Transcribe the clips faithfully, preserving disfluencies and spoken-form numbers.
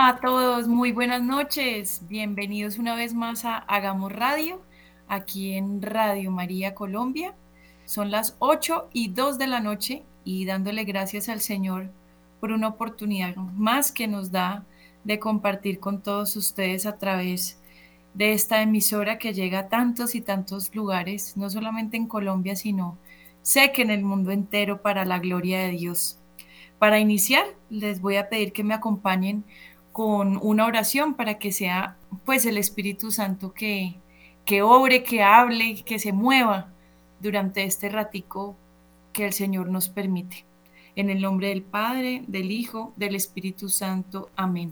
a todos, muy buenas noches. Bienvenidos una vez más a Hagamos Radio, aquí en Radio María Colombia. Son las ocho y dos de la noche y dándole gracias al Señor por una oportunidad más que nos da de compartir con todos ustedes a través de esta emisora que llega a tantos y tantos lugares, no solamente en Colombia, sino sé que en el mundo entero para la gloria de Dios. Para iniciar, les voy a pedir que me acompañen con una oración para que sea pues el Espíritu Santo que, que obre, que hable, que se mueva durante este ratico que el Señor nos permite. En el nombre del Padre, del Hijo, del Espíritu Santo. Amén.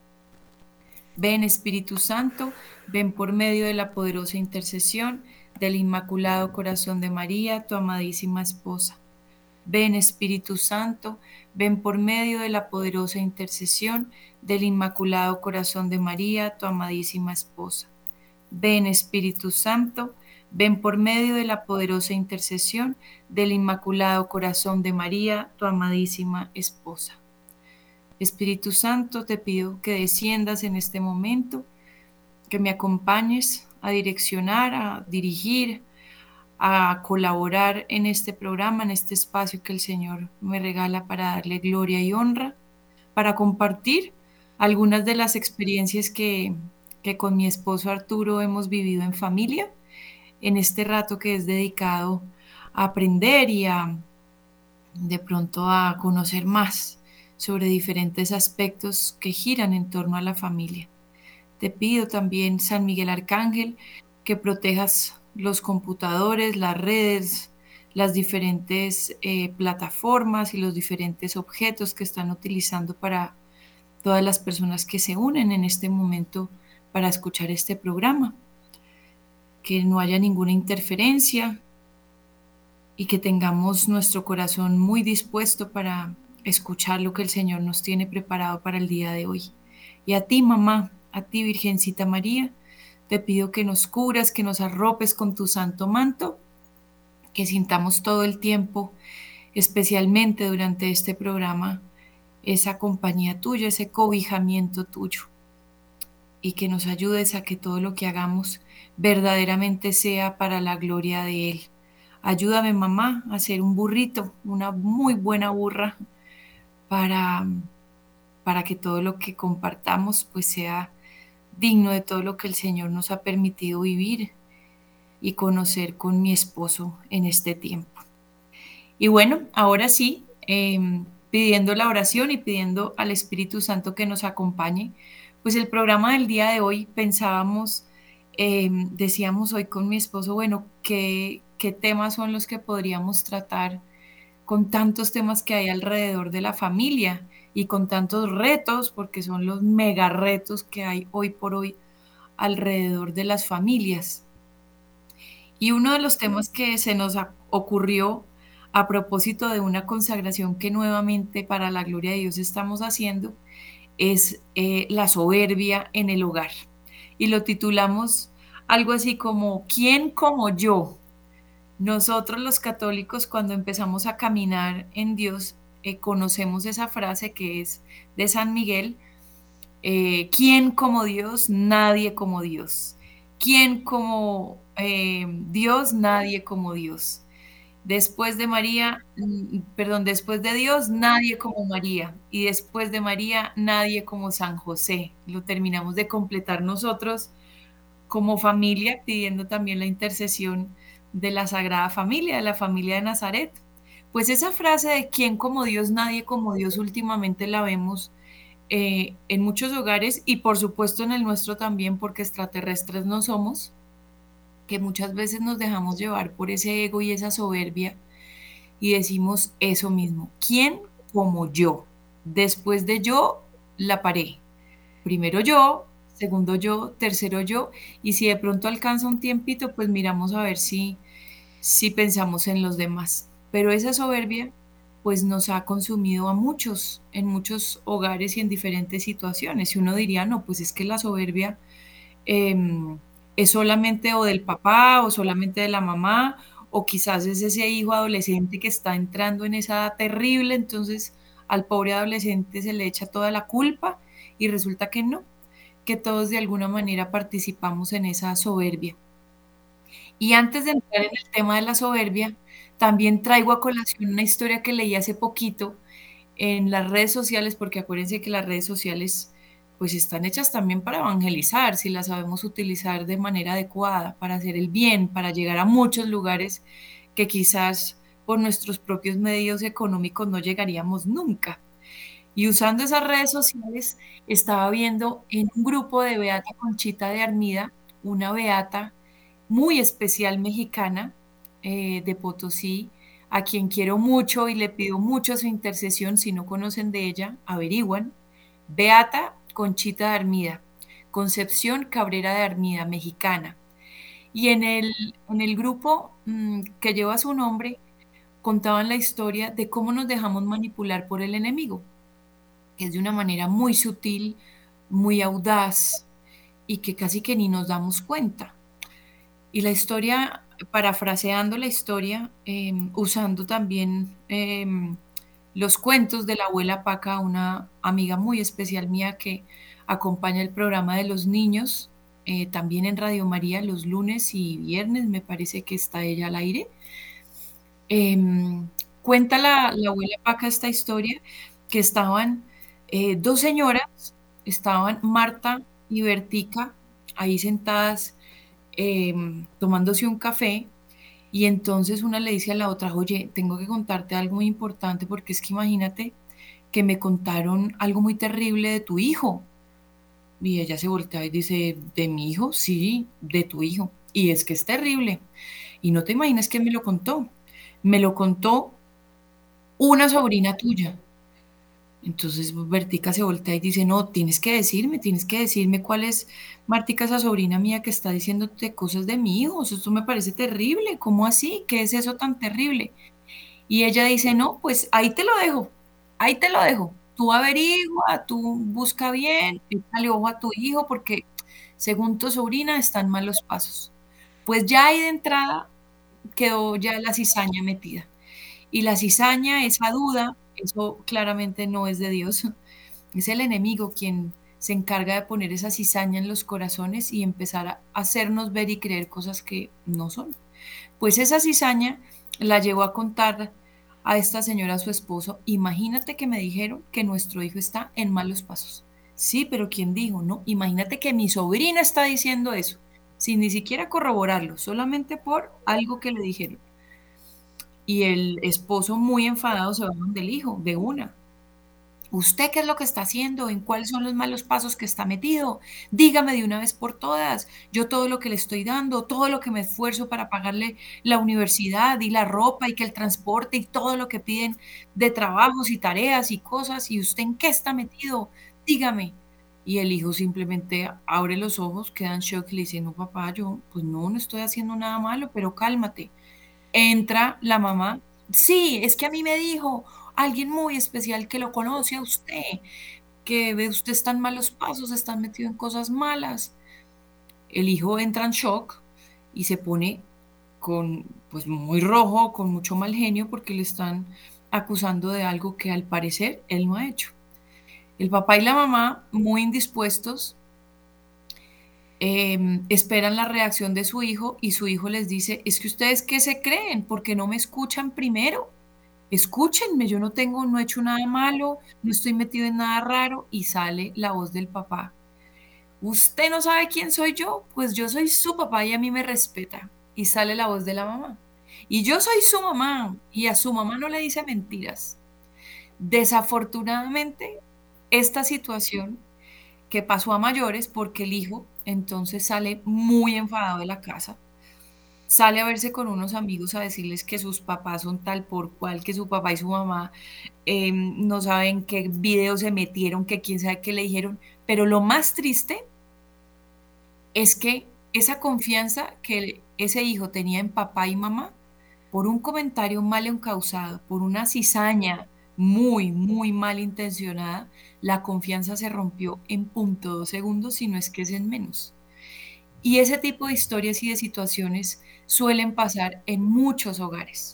Ven Espíritu Santo, ven por medio de la poderosa intercesión del Inmaculado Corazón de María, tu amadísima esposa. Ven Espíritu Santo, ven por medio de la poderosa intercesión del Inmaculado Corazón de María, tu amadísima esposa. Ven Espíritu Santo, ven por medio de la poderosa intercesión del Inmaculado Corazón de María, tu amadísima esposa. Espíritu Santo, te pido que desciendas en este momento, que me acompañes a direccionar, a dirigir, a colaborar en este programa, en este espacio que el Señor me regala para darle gloria y honra, para compartir algunas de las experiencias que, que con mi esposo Arturo hemos vivido en familia, en este rato que es dedicado a aprender y a de pronto a conocer más sobre diferentes aspectos que giran en torno a la familia. Te pido también, San Miguel Arcángel, que protejas los computadores, las redes, las diferentes eh, plataformas y los diferentes objetos que están utilizando para todas las personas que se unen en este momento para escuchar este programa. Que no haya ninguna interferencia y que tengamos nuestro corazón muy dispuesto para escuchar lo que el Señor nos tiene preparado para el día de hoy. Y a ti, mamá, a ti, Virgencita María, te pido que nos curas, que nos arropes con tu santo manto, que sintamos todo el tiempo, especialmente durante este programa, esa compañía tuya, ese cobijamiento tuyo, y que nos ayudes a que todo lo que hagamos verdaderamente sea para la gloria de Él. Ayúdame, mamá, a ser un burrito, una muy buena burra, para, para que todo lo que compartamos pues sea digno de todo lo que el Señor nos ha permitido vivir y conocer con mi esposo en este tiempo. Y bueno, ahora sí, eh, pidiendo la oración y pidiendo al Espíritu Santo que nos acompañe, pues el programa del día de hoy pensábamos, eh, decíamos hoy con mi esposo, bueno, ¿qué, qué temas son los que podríamos tratar con tantos temas que hay alrededor de la familia y con tantos retos, porque son los mega retos que hay hoy por hoy alrededor de las familias? Y uno de los temas que se nos a- ocurrió a propósito de una consagración que nuevamente para la gloria de Dios estamos haciendo es eh, la soberbia en el hogar. Y lo titulamos algo así como ¿Quién como yo? Nosotros los católicos cuando empezamos a caminar en Dios, eh, conocemos esa frase que es de San Miguel: eh, ¿quién como Dios? Nadie como Dios. ¿Quién como eh, Dios? Nadie como Dios. Después de María, mm, perdón, después de Dios, nadie como María. Y después de María, nadie como San José. Lo terminamos de completar nosotros como familia, pidiendo también la intercesión de la Sagrada Familia, de la familia de Nazaret. Pues esa frase de quién como Dios, nadie como Dios, últimamente la vemos eh, en muchos hogares y por supuesto en el nuestro también, porque extraterrestres no somos, que muchas veces nos dejamos llevar por ese ego y esa soberbia y decimos eso mismo: ¿quién como yo? Después de yo, la paré. Primero yo, segundo yo, tercero yo, y si de pronto alcanza un tiempito, pues miramos a ver si, si pensamos en los demás. Pero esa soberbia, pues nos ha consumido a muchos, en muchos hogares y en diferentes situaciones. Y uno diría, no, pues es que la soberbia em, es solamente o del papá o solamente de la mamá, o quizás es ese hijo adolescente que está entrando en esa edad terrible, entonces al pobre adolescente se le echa toda la culpa y resulta que no, que todos de alguna manera participamos en esa soberbia. Y antes de entrar en el tema de la soberbia, también traigo a colación una historia que leí hace poquito en las redes sociales, porque acuérdense que las redes sociales pues están hechas también para evangelizar, si las sabemos utilizar de manera adecuada, para hacer el bien, para llegar a muchos lugares que quizás por nuestros propios medios económicos no llegaríamos nunca. Y usando esas redes sociales, estaba viendo en un grupo de Beata Conchita de Armida, una beata muy especial mexicana, eh, de Potosí, a quien quiero mucho y le pido mucho su intercesión. Si no conocen de ella, averiguan. Beata Conchita de Armida, Concepción Cabrera de Armida, mexicana. Y en el, en el grupo mm, que lleva su nombre, contaban la historia de cómo nos dejamos manipular por el enemigo, que es de una manera muy sutil, muy audaz y que casi que ni nos damos cuenta. Y la historia, parafraseando la historia, em, usando también em, los cuentos de la abuela Paca, una amiga muy especial mía que acompaña el programa de los niños, eh, también en Radio María los lunes y viernes, me parece que está ella al aire. Em, Cuenta la, la abuela Paca esta historia, que estaban eh, dos señoras, estaban Marta y Bertica ahí sentadas em, tomándose un café, y entonces una le dice a la otra, oye, tengo que contarte algo muy importante porque es que imagínate que me contaron algo muy terrible de tu hijo. Y ella se voltea y dice, ¿de mi hijo? Sí, de tu hijo. Y es que es terrible. Y no te imaginas quién me lo contó. Me lo contó una sobrina tuya. Entonces Bertica se voltea y dice, no, tienes que decirme, tienes que decirme cuál es Martica, esa sobrina mía que está diciéndote cosas de mi hijo. Esto me parece terrible. ¿Cómo así? ¿Qué es eso tan terrible? Y ella dice, no, pues ahí te lo dejo, ahí te lo dejo. Tú averigua, tú busca bien, échale ojo a tu hijo porque según tu sobrina están malos pasos. Pues ya ahí de entrada quedó ya la cizaña metida. Y la cizaña, esa duda, eso claramente no es de Dios. Es el enemigo quien se encarga de poner esa cizaña en los corazones y empezar a hacernos ver y creer cosas que no son. Pues esa cizaña la llevó a contar a esta señora, a su esposo, imagínate que me dijeron que nuestro hijo está en malos pasos. Sí, pero ¿quién dijo? No, imagínate que mi sobrina está diciendo eso, sin ni siquiera corroborarlo, solamente por algo que le dijeron. Y el esposo muy enfadado se va donde el hijo, de una. ¿Usted qué es lo que está haciendo? ¿En cuáles son los malos pasos que está metido? Dígame de una vez por todas. Yo todo lo que le estoy dando, todo lo que me esfuerzo para pagarle la universidad y la ropa y que el transporte y todo lo que piden de trabajos y tareas y cosas, ¿y usted en qué está metido? Dígame. Y el hijo simplemente abre los ojos, queda en shock y le dice, no, papá, yo pues no, no estoy haciendo nada malo, pero cálmate. Entra la mamá. Sí, es que a mí me dijo alguien muy especial que lo conoce a usted, que ve usted está en malos pasos, está metido en cosas malas. El hijo entra en shock y se pone con, pues muy rojo, con mucho mal genio, porque le están acusando de algo que al parecer él no ha hecho. El papá y la mamá, muy indispuestos, em, esperan la reacción de su hijo y su hijo les dice, es que ustedes qué se creen, porque no me escuchan primero. Escúchenme, yo no tengo, no he hecho nada malo, no estoy metido en nada raro. Y sale la voz del papá. ¿Usted no sabe quién soy yo? Pues yo soy su papá y a mí me respeta. Y sale la voz de la mamá. Y yo soy su mamá y a su mamá no le dice mentiras. Desafortunadamente, esta situación que pasó a mayores porque el hijo entonces sale muy enfadado de la casa, sale a verse con unos amigos a decirles que sus papás son tal por cual, que su papá y su mamá em, no saben qué video se metieron, que quién sabe qué le dijeron, pero lo más triste es que esa confianza que ese hijo tenía en papá y mamá, por un comentario mal encausado, por una cizaña muy, muy mal intencionada, la confianza se rompió en punto dos segundos, si no es que es en menos. Y ese tipo de historias y de situaciones suelen pasar en muchos hogares,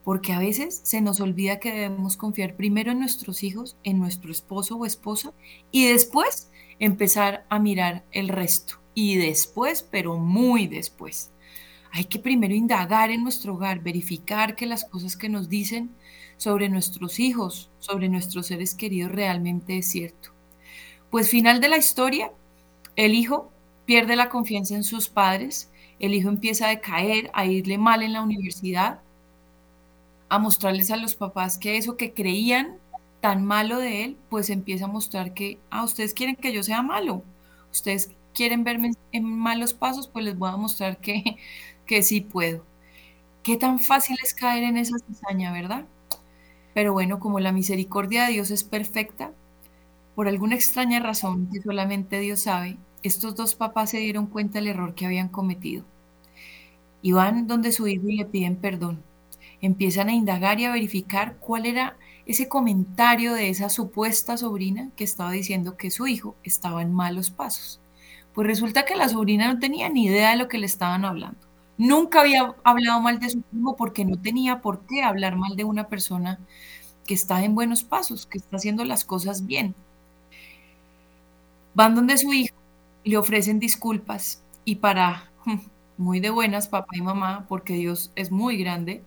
porque a veces se nos olvida que debemos confiar primero en nuestros hijos, en nuestro esposo o esposa, y después empezar a mirar el resto. Y después, pero muy después. Hay que primero indagar en nuestro hogar, verificar que las cosas que nos dicen sobre nuestros hijos, sobre nuestros seres queridos realmente es cierto. Pues final de la historia, el hijo pierde la confianza en sus padres, el hijo empieza a decaer, a irle mal en la universidad, a mostrarles a los papás que eso que creían tan malo de él, pues empieza a mostrar que, ah, ustedes quieren que yo sea malo, ustedes quieren verme en, en malos pasos, pues les voy a mostrar que, que sí puedo. Qué tan fácil es caer en esa cizaña, ¿verdad? Pero bueno, como la misericordia de Dios es perfecta, por alguna extraña razón que solamente Dios sabe, estos dos papás se dieron cuenta del error que habían cometido y van donde su hijo y le piden perdón. Empiezan a indagar y a verificar cuál era ese comentario de esa supuesta sobrina que estaba diciendo que su hijo estaba en malos pasos. Pues resulta que la sobrina no tenía ni idea de lo que le estaban hablando. Nunca había hablado mal de su hijo porque no tenía por qué hablar mal de una persona que está en buenos pasos, que está haciendo las cosas bien. Van donde su hijo, le ofrecen disculpas y para muy de buenas, papá y mamá, porque Dios es muy grande,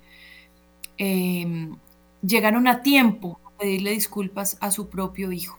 em, llegaron a tiempo a pedirle disculpas a su propio hijo.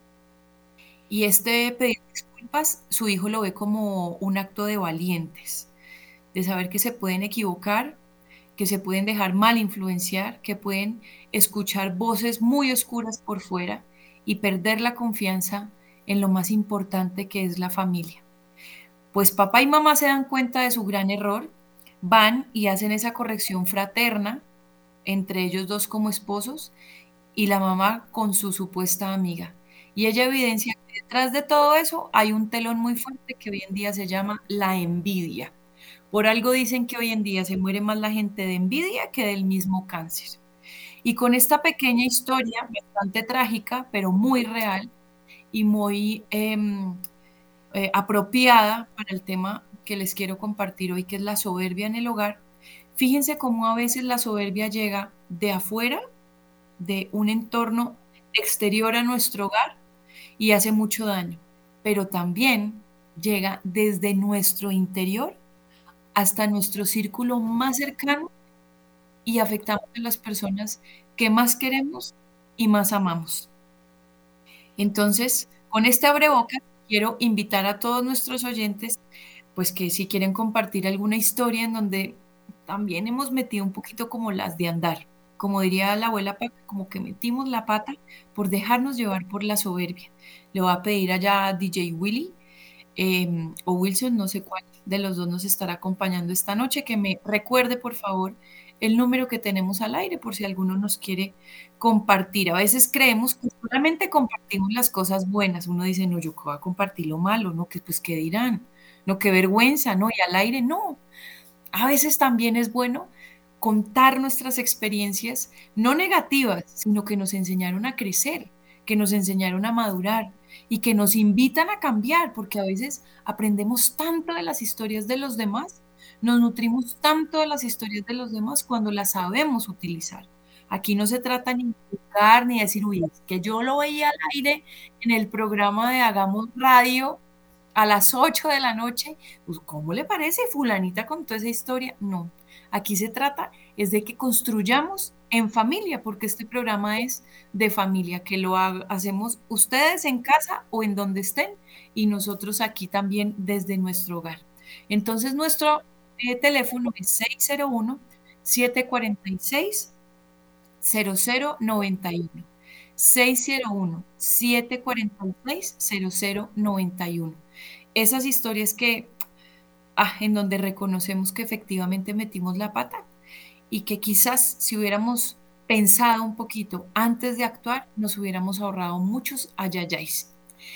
Y este pedir disculpas, su hijo lo ve como un acto de valientes, de saber que se pueden equivocar, que se pueden dejar mal influenciar, que pueden escuchar voces muy oscuras por fuera y perder la confianza en lo más importante que es la familia. Pues papá y mamá se dan cuenta de su gran error, van y hacen esa corrección fraterna entre ellos dos como esposos y la mamá con su supuesta amiga. Y ella evidencia que detrás de todo eso hay un telón muy fuerte que hoy en día se llama la envidia. Por algo dicen que hoy en día se muere más la gente de envidia que del mismo cáncer. Y con esta pequeña historia, bastante trágica, pero muy real y muy em, eh, apropiada para el tema que les quiero compartir hoy, que es la soberbia en el hogar, fíjense cómo a veces la soberbia llega de afuera, de un entorno exterior a nuestro hogar y hace mucho daño, pero también llega desde nuestro interior hasta nuestro círculo más cercano y afectamos a las personas que más queremos y más amamos. Entonces, con este abrebocas, quiero invitar a todos nuestros oyentes, pues que si quieren compartir alguna historia en donde también hemos metido un poquito como las de andar, como diría la abuela Paca, como que metimos la pata por dejarnos llevar por la soberbia. Le voy a pedir allá a D J Willy em, o Wilson, no sé cuál de los dos nos estará acompañando esta noche, que me recuerde por favor el número que tenemos al aire por si alguno nos quiere compartir. A veces creemos que solamente compartimos las cosas buenas. Uno dice, no, yo voy a compartir lo malo, no, que pues qué dirán, no, qué vergüenza, no, y al aire no. A veces también es bueno contar nuestras experiencias, no negativas, sino que nos enseñaron a crecer, que nos enseñaron a madurar y que nos invitan a cambiar, porque a veces aprendemos tanto de las historias de los demás, nos nutrimos tanto de las historias de los demás cuando las sabemos utilizar. Aquí no se trata ni de juzgar ni de decir, uy, es que yo lo veía al aire en el programa de Hagamos Radio a las ocho de la noche, pues, ¿cómo le parece? Fulanita contó esa historia. No, aquí se trata es de que construyamos en familia, porque este programa es de familia, que lo ha- hacemos ustedes en casa o en donde estén y nosotros aquí también desde nuestro hogar. Entonces, nuestro eh, teléfono es seis cero uno, siete cuatro seis, cero cero nueve uno. seis cero uno, siete cuatro seis, cero cero nueve uno. Esas historias que, ah, en donde reconocemos que efectivamente metimos la pata y que quizás si hubiéramos pensado un poquito antes de actuar, nos hubiéramos ahorrado muchos ayayáis.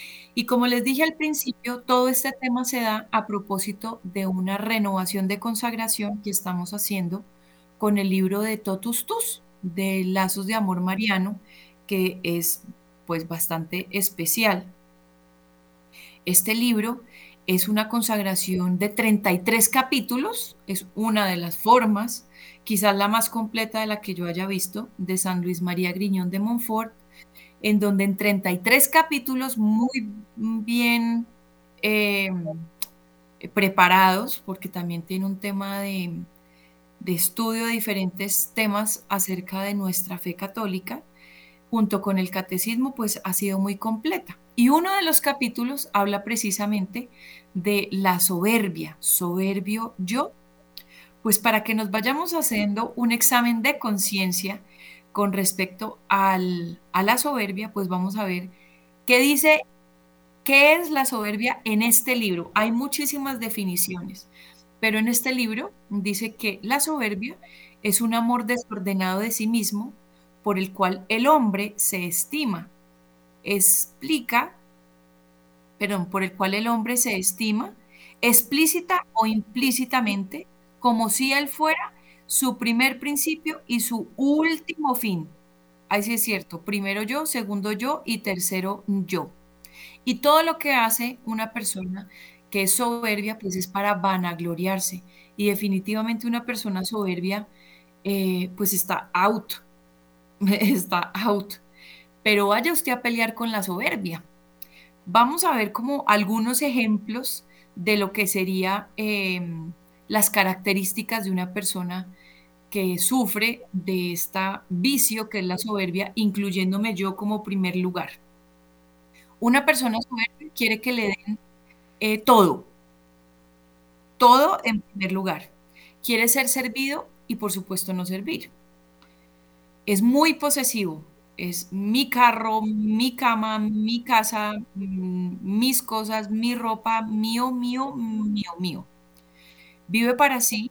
Y como les dije al principio, todo este tema se da a propósito de una renovación de consagración que estamos haciendo con el libro de Totus Tus, de Lazos de Amor Mariano, que es pues bastante especial. Este libro Es una consagración de treinta y tres capítulos, es una de las formas, quizás la más completa de la que yo haya visto, de San Luis María Griñón de Montfort, en donde en treinta y tres capítulos muy bien eh, preparados, porque también tiene un tema de, de estudio de diferentes temas acerca de nuestra fe católica, junto con el catecismo, pues ha sido muy completa. Y uno de los capítulos habla precisamente de la soberbia, soberbio yo, pues para que nos vayamos haciendo un examen de conciencia con respecto al, a la soberbia, pues vamos a ver qué dice, qué es la soberbia en este libro. Hay muchísimas definiciones, pero en este libro dice que la soberbia es un amor desordenado de sí mismo por el cual el hombre se estima, explica, perdón, por el cual el hombre se estima explícita o implícitamente como si él fuera su primer principio y su último fin. Ahí sí es cierto, primero yo, segundo yo y tercero yo. Y todo lo que hace una persona que es soberbia, pues es para vanagloriarse. Y definitivamente una persona soberbia, eh, pues está out, está out. Pero vaya usted a pelear con la soberbia. Vamos a ver como algunos ejemplos de lo que sería em, las características de una persona que sufre de esta vicio que es la soberbia, incluyéndome yo como primer lugar. Una persona soberbia quiere que le den eh, todo, todo en primer lugar. Quiere ser servido y por supuesto no servir. Es muy posesivo. Es mi carro, mi cama, mi casa, mm, mis cosas, mi ropa, mío, mío, mío, mío. Vive para sí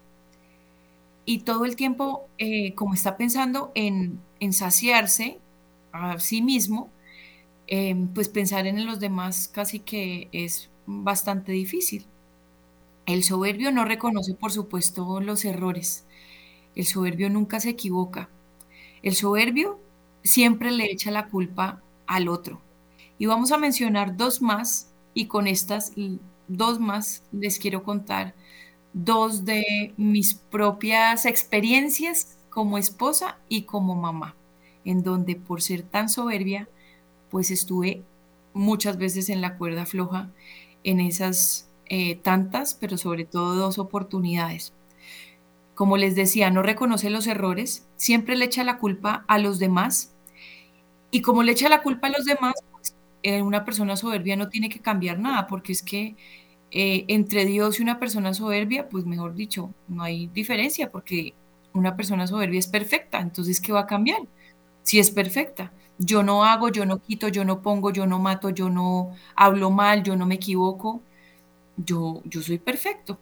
y todo el tiempo, eh, como está pensando en, en saciarse a sí mismo, em, pues pensar en los demás casi que es bastante difícil. El soberbio no reconoce, por supuesto, los errores. El soberbio nunca se equivoca. El soberbio siempre le echa la culpa al otro. Y vamos a mencionar dos más, y con estas l- dos más les quiero contar dos de mis propias experiencias como esposa y como mamá, en donde por ser tan soberbia, pues estuve muchas veces en la cuerda floja en esas eh, tantas, pero sobre todo dos oportunidades. Como les decía, no reconoce los errores, siempre le echa la culpa a los demás y como le echa la culpa a los demás, pues, eh, una persona soberbia no tiene que cambiar nada, porque es que eh, entre Dios y una persona soberbia, pues mejor dicho, no hay diferencia, porque una persona soberbia es perfecta, entonces, ¿qué va a cambiar? Si es perfecta. Yo no hago, yo no quito, yo no pongo, yo no mato, yo no hablo mal, yo no me equivoco, yo, yo soy perfecto.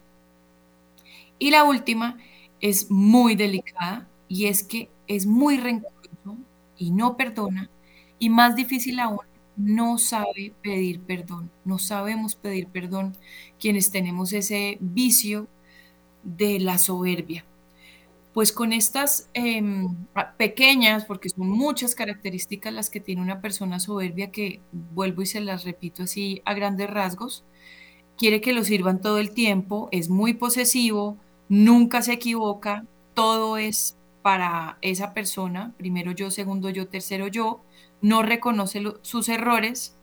Y la última es muy delicada y es que es muy rencoroso y no perdona y más difícil aún, no sabe pedir perdón. No sabemos pedir perdón quienes tenemos ese vicio de la soberbia. Pues con estas em, a- pequeñas, porque son muchas características las que tiene una persona soberbia que vuelvo y se las repito así a grandes rasgos, quiere que lo sirvan todo el tiempo, es muy posesivo, nunca se equivoca, todo es para esa persona, primero yo, segundo yo, tercero yo, no reconoce lo- sus errores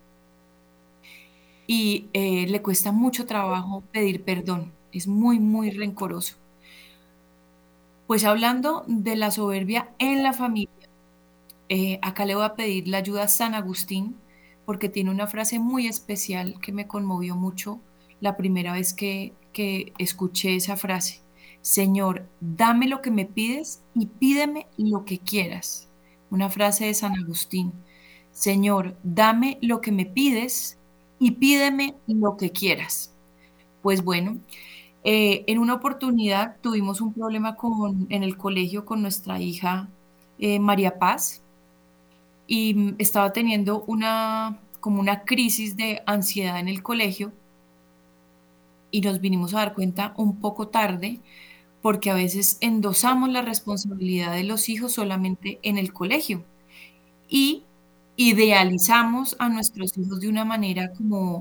y eh, le cuesta mucho trabajo pedir perdón, es muy, muy rencoroso. Pues hablando de la soberbia en la familia, eh, acá le voy a pedir la ayuda a San Agustín porque tiene una frase muy especial que me conmovió mucho la primera vez que, que escuché esa frase. Señor, dame lo que me pides y pídeme lo que quieras. Una frase de San Agustín. Señor, dame lo que me pides y pídeme lo que quieras. Pues bueno, eh, en una oportunidad tuvimos un problema con, en el colegio con nuestra hija eh, María Paz y mm, estaba teniendo una, como una crisis de ansiedad en el colegio y nos vinimos a dar cuenta un poco tarde porque a veces endosamos la responsabilidad de los hijos solamente en el colegio y idealizamos a nuestros hijos de una manera como,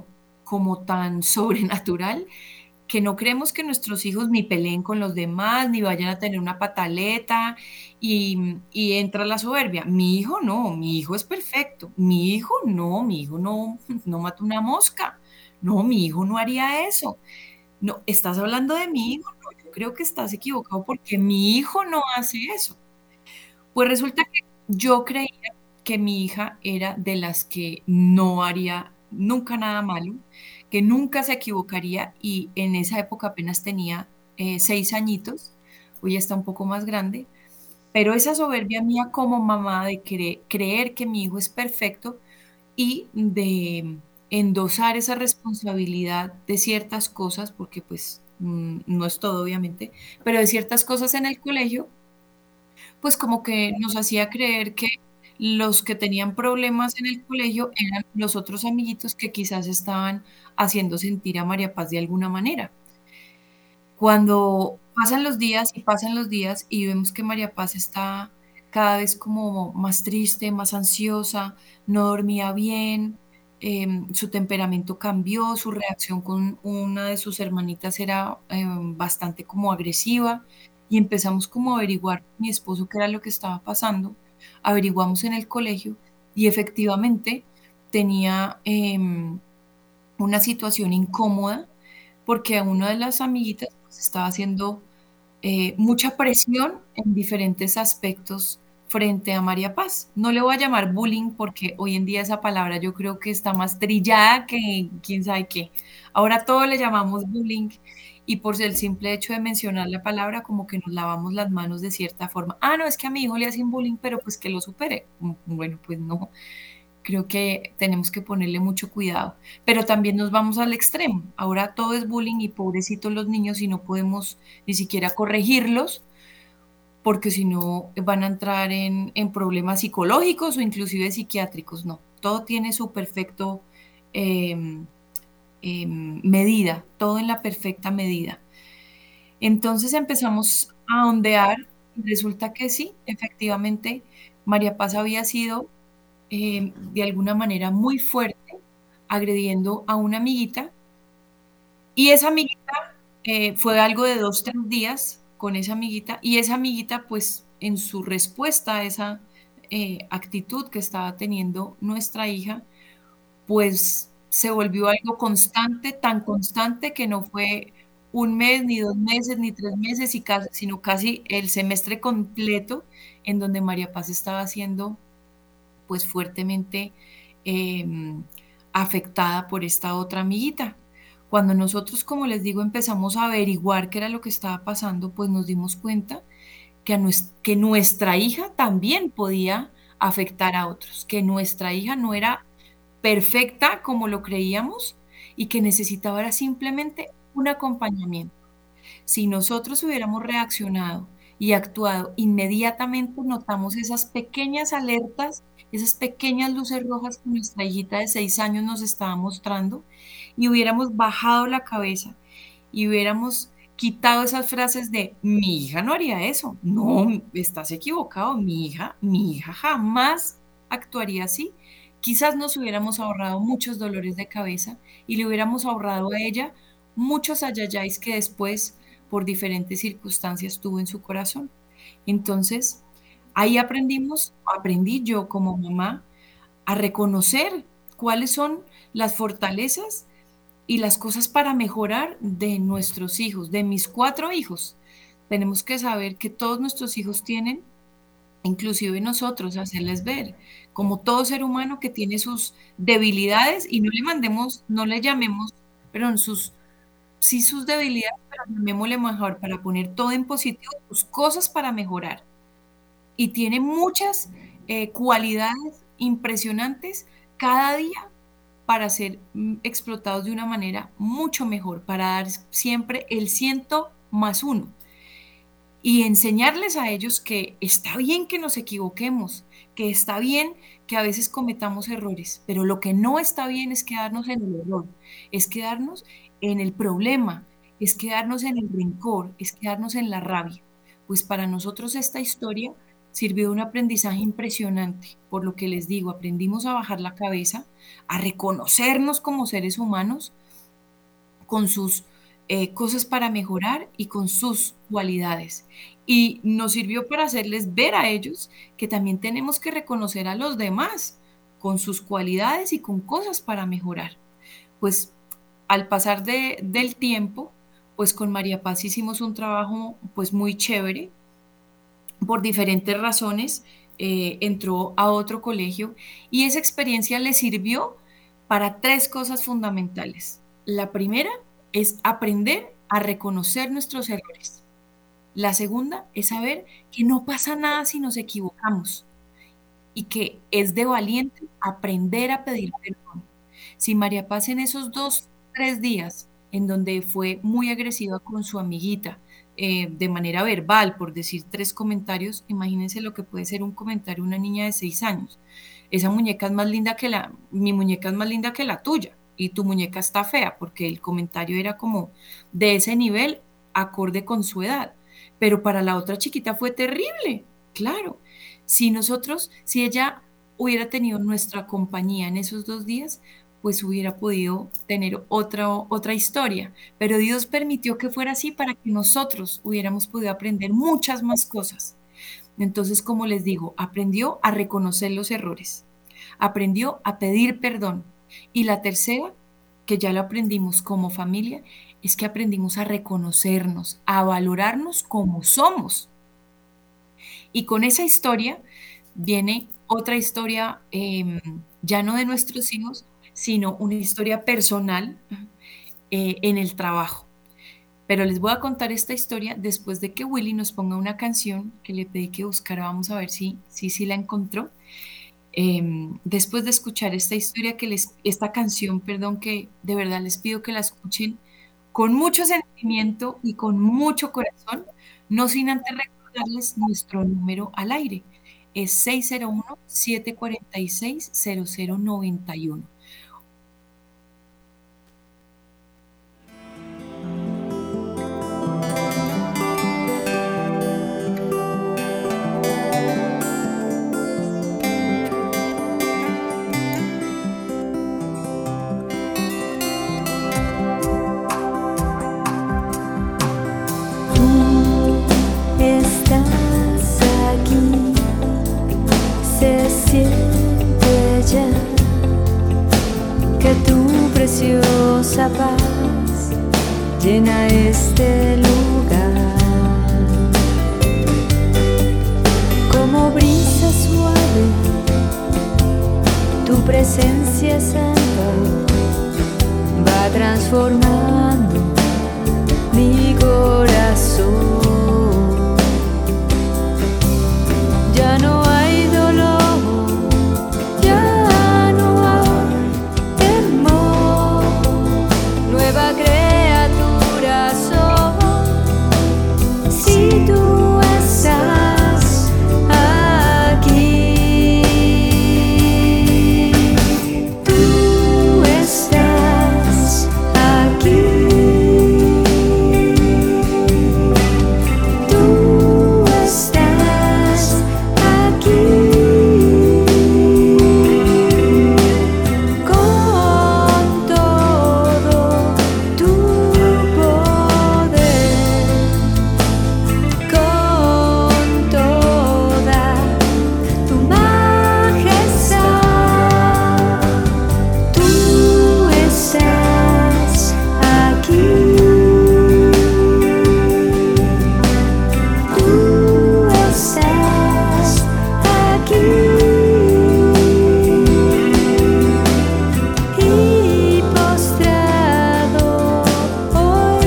como tan sobrenatural que no queremos que nuestros hijos ni peleen con los demás, ni vayan a tener una pataleta y, mm, y entra la soberbia. Mi hijo no, mi hijo es perfecto. Mi hijo no, mi hijo no, no mata una mosca. No, mi hijo no haría eso. No, ¿estás hablando de mi hijo? No, yo creo que estás equivocado porque mi hijo no hace eso. Pues resulta que yo creía que mi hija era de las que no haría nunca nada malo, que nunca se equivocaría y en esa época apenas tenía eh, seis añitos, hoy ya está un poco más grande, pero esa soberbia mía como mamá de cre- creer que mi hijo es perfecto y de endosar esa responsabilidad de ciertas cosas, porque pues mm, no es todo obviamente, pero de ciertas cosas en el colegio pues como que nos hacía creer que los que tenían problemas en el colegio eran los otros amiguitos que quizás estaban haciendo sentir a María Paz de alguna manera. Cuando pasan los días y pasan los días y vemos que María Paz está cada vez como más triste, más ansiosa, no dormía bien, em, su temperamento cambió, su reacción con una de sus hermanitas era em, bastante como agresiva y empezamos como a averiguar con mi esposo qué era lo que estaba pasando. Averiguamos en el colegio y efectivamente tenía em, una situación incómoda porque a una de las amiguitas, pues, estaba haciendo, eh, mucha presión en diferentes aspectos frente a María Paz. No le voy a llamar bullying, porque hoy en día esa palabra yo creo que está más trillada que quién sabe qué. Ahora todo le llamamos bullying, y por el simple hecho de mencionar la palabra, como que nos lavamos las manos de cierta forma. Ah, no, es que a mi hijo le hacen bullying, pero pues que lo supere. Mm, bueno, pues no. Creo que tenemos que ponerle mucho cuidado, pero también nos vamos al extremo. Ahora todo es bullying y pobrecitos los niños y no podemos ni siquiera corregirlos, porque si no van a entrar en, en problemas psicológicos o inclusive psiquiátricos. No, todo tiene su perfecto em, em, medida, todo en la perfecta medida. Entonces empezamos a ondear y resulta que sí, efectivamente, María Paz había sido eh, de alguna manera muy fuerte, agrediendo a una amiguita, y esa amiguita, eh, fue algo de dos tres días con esa amiguita, y esa amiguita, pues, en su respuesta a esa, eh, actitud que estaba teniendo nuestra hija, pues, se volvió algo constante, tan constante que no fue un mes, ni dos meses, ni tres meses, y casi sino casi el semestre completo en donde María Paz estaba siendo pues fuertemente em, afectada por esta otra amiguita. Cuando nosotros, como les digo, empezamos a averiguar qué era lo que estaba pasando, pues nos dimos cuenta que, a nues- que nuestra hija también podía afectar a otros, que nuestra hija no era perfecta como lo creíamos y que necesitaba era simplemente un acompañamiento. Si nosotros hubiéramos reaccionado y actuado inmediatamente, notamos esas pequeñas alertas, esas pequeñas luces rojas que nuestra hijita de seis años nos estaba mostrando, y hubiéramos bajado la cabeza y hubiéramos quitado esas frases de: "Mi hija no haría eso". No, estás equivocado, mi hija mi hija jamás actuaría así. Quizás nos hubiéramos ahorrado muchos dolores de cabeza y le hubiéramos ahorrado a ella muchos ayayáis que después, por diferentes circunstancias, tuvo en su corazón. Entonces, ahí aprendimos aprendí yo como mamá a reconocer cuáles son las fortalezas y las cosas para mejorar de nuestros hijos, de mis cuatro hijos. Tenemos que saber que todos nuestros hijos tienen, inclusive nosotros, hacerles ver, como todo ser humano que tiene sus debilidades y no le mandemos no le llamemos, perdón, sus sí sus debilidades, pero llamémosle mejor para poner todo en positivo, sus cosas para mejorar. Y tiene muchas, eh, cualidades impresionantes cada día para ser, mm, explotados de una manera mucho mejor, para dar siempre el ciento más uno y enseñarles a ellos que está bien que nos equivoquemos, que está bien que a veces cometamos errores, pero lo que no está bien es quedarnos en el error, es quedarnos en el problema, es quedarnos en el rencor, es quedarnos en la rabia. Pues para nosotros esta historia sirvió de un aprendizaje impresionante, por lo que les digo, aprendimos a bajar la cabeza, a reconocernos como seres humanos, con sus eh, cosas para mejorar y con sus cualidades. Y nos sirvió para hacerles ver a ellos que también tenemos que reconocer a los demás con sus cualidades y con cosas para mejorar. Pues al pasar de, del tiempo, pues con María Paz hicimos un trabajo pues muy chévere. Por diferentes razones eh, entró a otro colegio y esa experiencia le sirvió para tres cosas fundamentales. La primera es aprender a reconocer nuestros errores. La segunda es saber que no pasa nada si nos equivocamos y que es de valiente aprender a pedir perdón. Si María Paz en esos dos, tres días en donde fue muy agresiva con su amiguita, eh, de manera verbal, por decir tres comentarios, imagínense lo que puede ser un comentario de una niña de seis años. Esa muñeca es más linda que la, mi muñeca es más linda que la tuya y tu muñeca está fea, porque el comentario era como de ese nivel, acorde con su edad. Pero para la otra chiquita fue terrible, claro. Si nosotros, si ella hubiera tenido nuestra compañía en esos dos días, pues hubiera podido tener otra, otra historia. Pero Dios permitió que fuera así para que nosotros hubiéramos podido aprender muchas más cosas. Entonces, como les digo, aprendió a reconocer los errores, aprendió a pedir perdón. Y la tercera, que ya lo aprendimos como familia, es que aprendimos a reconocernos, a valorarnos como somos. Y con esa historia viene otra historia, em, ya no de nuestros hijos, sino una historia personal eh, en el trabajo. Pero les voy a contar esta historia después de que Willy nos ponga una canción que le pedí que buscara. Vamos a ver si, si, si la encontró. Em, después de escuchar esta historia, que les, esta canción, perdón, que de verdad les pido que la escuchen con mucho sentimiento y con mucho corazón, no sin antes recordarles nuestro número al aire. Es seis cero uno, siete cuatro seis, cero cero nueve uno. Estás aquí, se siente ya que tu preciosa paz llena este lugar. Como brisa suave, tu presencia santa va transformando mi corazón. Ya no hay dolor, ya no hay temor, nueva criatura soy. Si tú estás aquí, tú estás aquí, tú estás aquí, con todo tu poder, con toda tu majestad. Tú estás aquí, tú estás aquí, y postrado hoy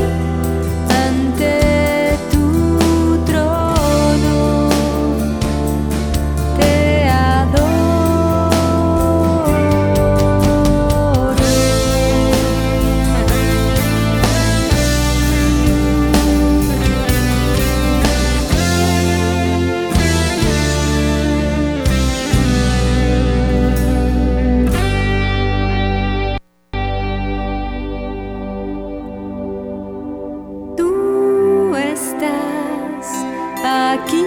ante tu trono te adoro. Tú estás aquí,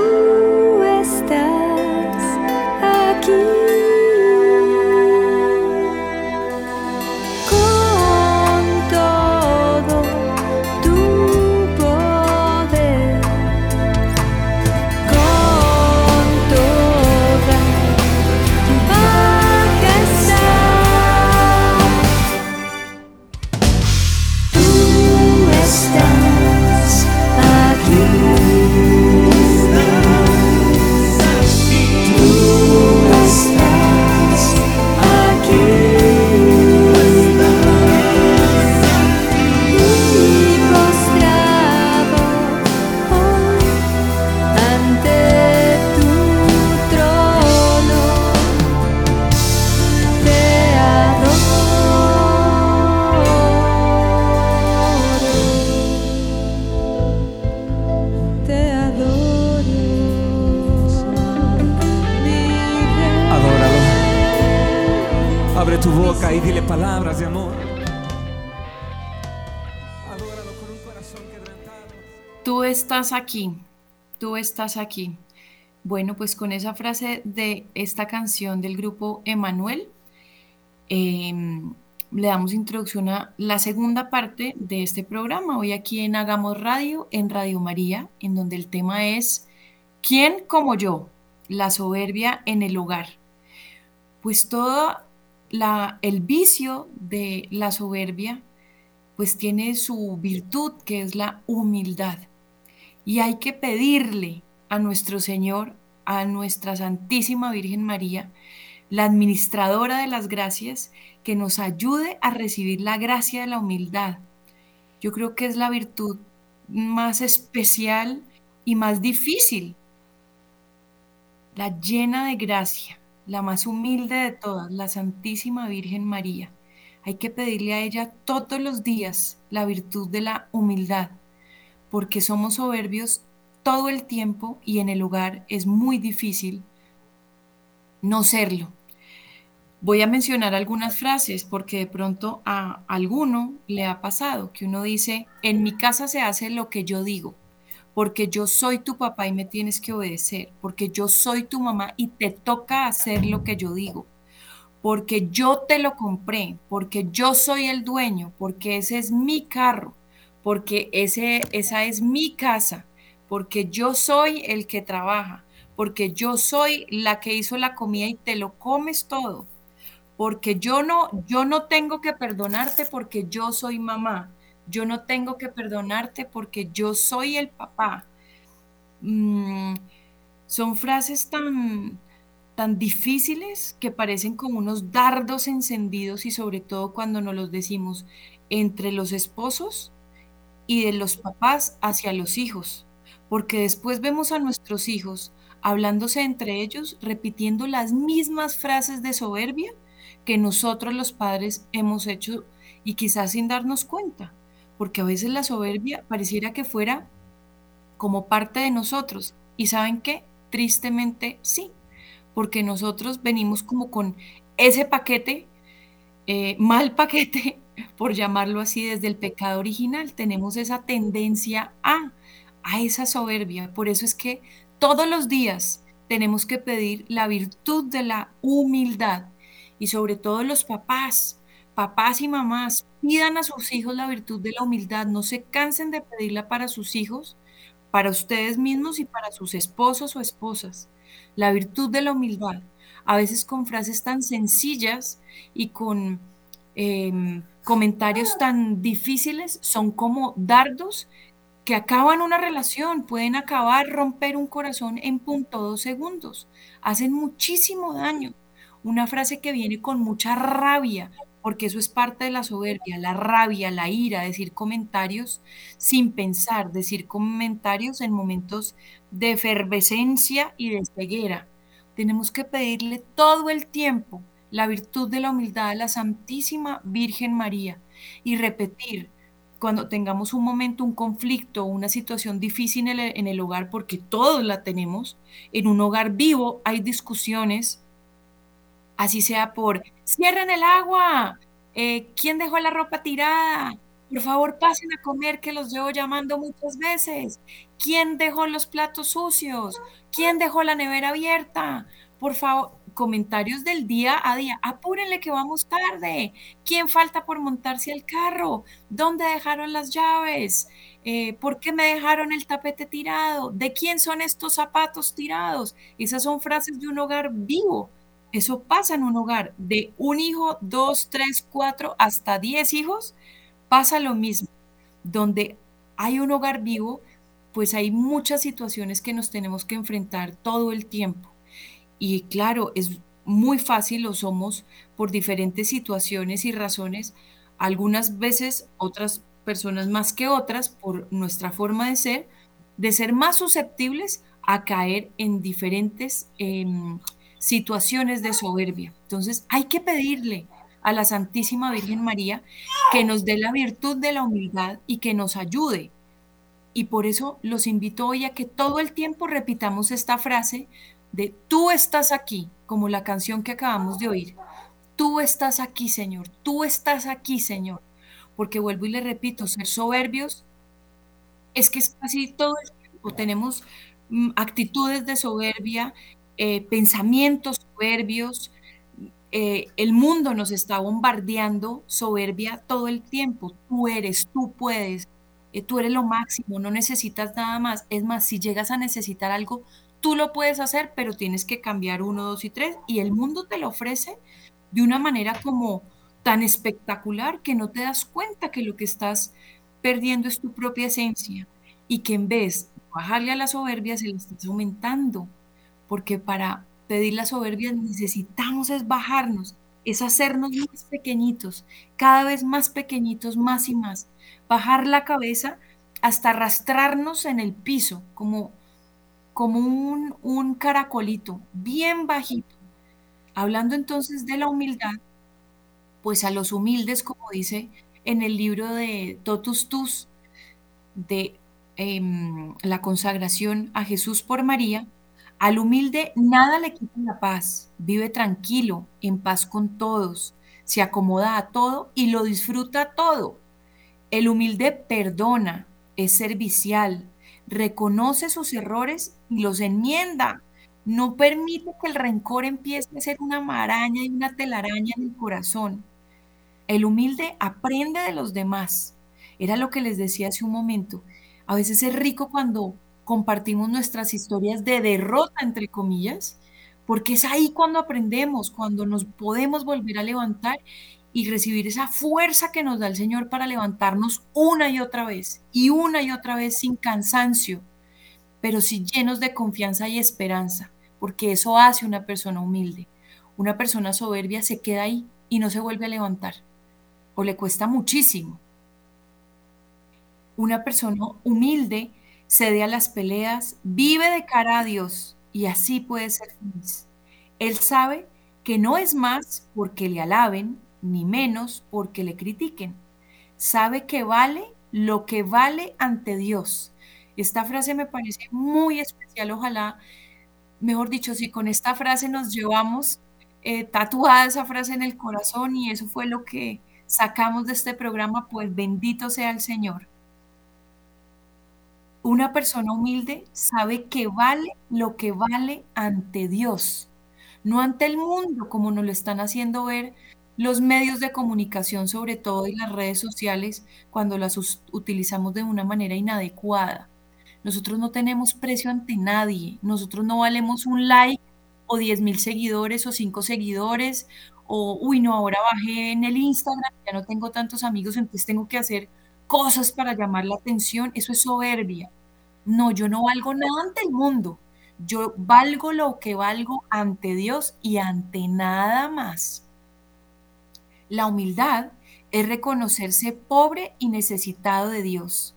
tú estás aquí. Toca y dile palabras de amor. Adóralo con un corazón quebrantado. Tú estás aquí, tú estás aquí. Bueno, pues con esa frase de esta canción del grupo Emanuel, em, le damos introducción a la segunda parte de este programa, hoy aquí en Hagamos Radio, en Radio María, en donde el tema es ¿quién como yo? La soberbia en el hogar. Pues todo la, el vicio de la soberbia, pues tiene su virtud, que es la humildad. Y hay que pedirle a nuestro Señor, a nuestra Santísima Virgen María, la administradora de las gracias, que nos ayude a recibir la gracia de la humildad. Yo creo que es la virtud más especial y más difícil, la llena de gracia, la más humilde de todas, la Santísima Virgen María. Hay que pedirle a ella todos los días la virtud de la humildad, porque somos soberbios todo el tiempo y en el hogar es muy difícil no serlo. Voy a mencionar algunas frases porque de pronto a alguno le ha pasado que uno dice, en mi casa se hace lo que yo digo, porque yo soy tu papá y me tienes que obedecer, porque yo soy tu mamá y te toca hacer lo que yo digo, porque yo te lo compré, porque yo soy el dueño, porque ese es mi carro, porque ese, esa es mi casa, porque yo soy el que trabaja, porque yo soy la que hizo la comida y te lo comes todo, porque yo no, yo no tengo que perdonarte porque yo soy mamá, yo no tengo que perdonarte porque yo soy el papá. Mm, son frases tan, tan difíciles que parecen como unos dardos encendidos y sobre todo cuando nos los decimos entre los esposos y de los papás hacia los hijos, porque después vemos a nuestros hijos hablándose entre ellos, repitiendo las mismas frases de soberbia que nosotros los padres hemos hecho y quizás sin darnos cuenta, porque a veces la soberbia pareciera que fuera como parte de nosotros. ¿Y saben qué? Tristemente sí, porque nosotros venimos como con ese paquete, eh, mal paquete, por llamarlo así, desde el pecado original. Tenemos esa tendencia a, a esa soberbia. Por eso es que todos los días tenemos que pedir la virtud de la humildad. Y sobre todo los papás, papás y mamás, pidan a sus hijos la virtud de la humildad. No se cansen de pedirla para sus hijos, para ustedes mismos y para sus esposos o esposas. La virtud de la humildad, a veces con frases tan sencillas y con em, comentarios tan difíciles, son como dardos que acaban una relación, pueden acabar, romper un corazón en punto dos segundos, hacen muchísimo daño. Una frase que viene con mucha rabia, porque eso es parte de la soberbia, la rabia, la ira, decir comentarios sin pensar, decir comentarios en momentos de efervescencia y de ceguera. Tenemos que pedirle todo el tiempo la virtud de la humildad a la Santísima Virgen María y repetir cuando tengamos un momento, un conflicto, una situación difícil en el, en el hogar, porque todos la tenemos, en un hogar vivo hay discusiones, así sea por cierren el agua, eh, ¿quién dejó la ropa tirada? Por favor, pasen a comer que los llevo llamando muchas veces. ¿Quién dejó los platos sucios? ¿Quién dejó la nevera abierta? Por favor, comentarios del día a día. Apúrenle que vamos tarde. ¿Quién falta por montarse al carro? ¿Dónde dejaron las llaves? Eh, ¿por qué me dejaron el tapete tirado? ¿De quién son estos zapatos tirados? Esas son frases de un hogar vivo. Eso pasa en un hogar de un hijo, dos, tres, cuatro, hasta diez hijos, pasa lo mismo. Donde hay un hogar vivo, pues hay muchas situaciones que nos tenemos que enfrentar todo el tiempo. Y claro, es muy fácil, lo somos por diferentes situaciones y razones, algunas veces otras personas más que otras, por nuestra forma de ser, de ser más susceptibles a caer en diferentes em, situaciones de soberbia. Entonces, hay que pedirle a la Santísima Virgen María que nos dé la virtud de la humildad y que nos ayude. Y por eso los invito hoy a que todo el tiempo repitamos esta frase de tú estás aquí, como la canción que acabamos de oír. tú estás aquí, Señor, tú estás aquí, Señor. Porque vuelvo y le repito, ser soberbios es que es casi todo el tiempo. Tenemos mm, actitudes de soberbia, eh, pensamientos soberbios. Eh, el mundo nos está bombardeando soberbia todo el tiempo. Tú eres, tú puedes, eh, tú eres lo máximo, no necesitas nada más. Es más, si llegas a necesitar algo, tú lo puedes hacer, pero tienes que cambiar uno, dos y tres. Y el mundo te lo ofrece de una manera como tan espectacular que no te das cuenta que lo que estás perdiendo es tu propia esencia y que en vez de bajarle a la soberbia se la estás aumentando, porque para pedir la soberbia necesitamos es bajarnos, es hacernos más pequeñitos, cada vez más pequeñitos, más y más, bajar la cabeza hasta arrastrarnos en el piso, como, como un, un caracolito, bien bajito. Hablando entonces de la humildad, pues a los humildes, como dice en el libro de Totus Tus, de em, la consagración a Jesús por María, al humilde nada le quita la paz, vive tranquilo, en paz con todos, se acomoda a todo y lo disfruta todo. El humilde perdona, es servicial, reconoce sus errores y los enmienda. No permite que el rencor empiece a ser una maraña y una telaraña en el corazón. El humilde aprende de los demás. Era lo que les decía hace un momento. A veces es rico cuando compartimos nuestras historias de derrota, entre comillas, porque es ahí cuando aprendemos, cuando nos podemos volver a levantar y recibir esa fuerza que nos da el Señor para levantarnos una y otra vez, y una y otra vez sin cansancio, pero sí llenos de confianza y esperanza, porque eso hace una persona humilde. Una persona soberbia se queda ahí y no se vuelve a levantar o le cuesta muchísimo. Una persona humilde cede a las peleas, vive de cara a Dios y así puede ser feliz. Él sabe que no es más porque le alaben, ni menos porque le critiquen. Sabe que vale lo que vale ante Dios. Esta frase me parece muy especial. Ojalá, mejor dicho, si con esta frase nos llevamos eh, tatuada esa frase en el corazón y eso fue lo que sacamos de este programa, pues bendito sea el Señor. Una persona humilde sabe que vale lo que vale ante Dios, no ante el mundo, como nos lo están haciendo ver los medios de comunicación, sobre todo y las redes sociales, cuando las us- utilizamos de una manera inadecuada. Nosotros no tenemos precio ante nadie, nosotros no valemos un like o diez mil seguidores o cinco seguidores, o, uy, no, ahora bajé en el Instagram, ya no tengo tantos amigos, entonces tengo que hacer cosas para llamar la atención, eso es soberbia. No, yo no valgo nada ante el mundo. Yo valgo lo que valgo ante Dios y ante nada más. La humildad es reconocerse pobre y necesitado de Dios.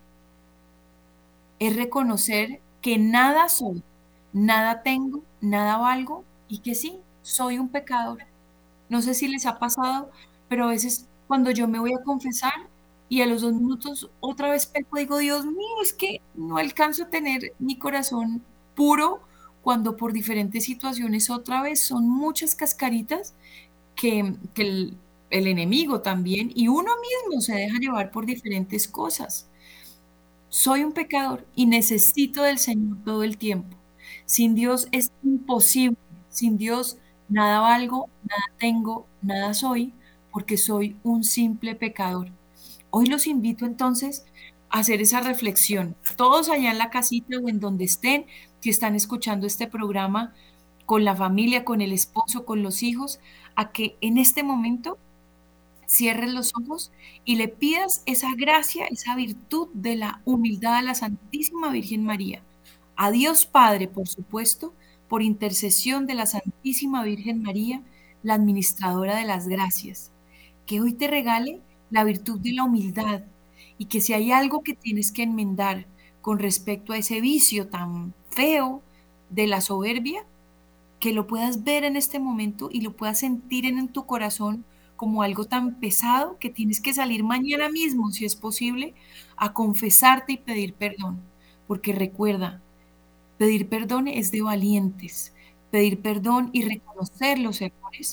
Es reconocer que nada soy, nada tengo, nada valgo y que sí, soy un pecador. No sé si les ha pasado, pero a veces cuando yo me voy a confesar y a los dos minutos otra vez peco, digo, Dios mío, es que no alcanzo a tener mi corazón puro cuando por diferentes situaciones otra vez son muchas cascaritas que, que el, el enemigo también y uno mismo se deja llevar por diferentes cosas. Soy un pecador y necesito del Señor todo el tiempo. Sin Dios es imposible. Sin Dios nada valgo, nada tengo, nada soy, porque soy un simple pecador. Hoy los invito entonces a hacer esa reflexión. Todos allá en la casita o en donde estén, si están escuchando este programa con la familia, con el esposo, con los hijos, a que en este momento cierres los ojos y le pidas esa gracia, esa virtud de la humildad a la Santísima Virgen María. A Dios Padre, por supuesto, por intercesión de la Santísima Virgen María, la administradora de las gracias. Que hoy te regale la virtud de la humildad y que si hay algo que tienes que enmendar con respecto a ese vicio tan feo de la soberbia, que lo puedas ver en este momento y lo puedas sentir en, en tu corazón como algo tan pesado que tienes que salir mañana mismo, si es posible, a confesarte y pedir perdón. Porque recuerda, pedir perdón es de valientes. Pedir perdón y reconocer los errores